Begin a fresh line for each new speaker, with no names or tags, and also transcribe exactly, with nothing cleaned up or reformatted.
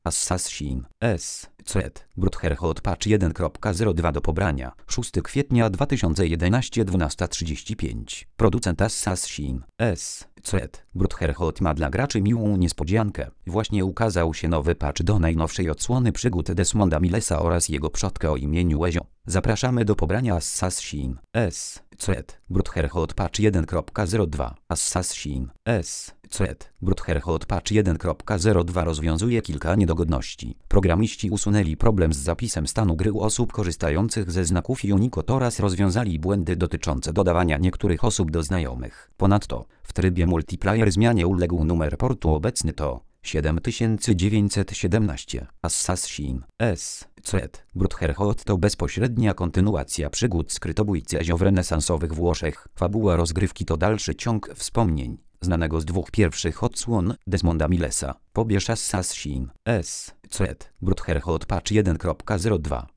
Assassin S. Threat Brutherhood Patch jeden kropka zero dwa do pobrania. szóstego kwietnia dwa tysiące jedenastego dwunasta trzydzieści pięć. Producent Assassin S. Threat Brutherhood ma dla graczy miłą niespodziankę. Właśnie ukazał się nowy patch do najnowszej odsłony przygód Desmonda Millesa oraz jego przodka o imieniu Ezio. Zapraszamy do pobrania Assassin S. Threat Brutherhood Patch jeden kropka zero dwa. Assassin S. Threat Brutherhood Patch jeden kropka zero dwa rozwiązuje kilka niedogodności. Programiści usunęli problem z zapisem stanu gry u osób korzystających ze znaków Unicode oraz rozwiązali błędy dotyczące dodawania niektórych osób do znajomych. Ponadto, w trybie multiplayer zmianie uległ numer portu, obecny to siedem tysięcy dziewięćset siedemnaście. Assassin S. Threat Brutherhood to bezpośrednia kontynuacja przygód skrytobójcy Ezio w renesansowych Włoszech. Fabuła rozgrywki to dalszy ciąg wspomnień znanego z dwóch pierwszych odsłon Desmonda Millesa. Pobierz Assassin S. Threat Brutherhood Patch jeden kropka zero dwa.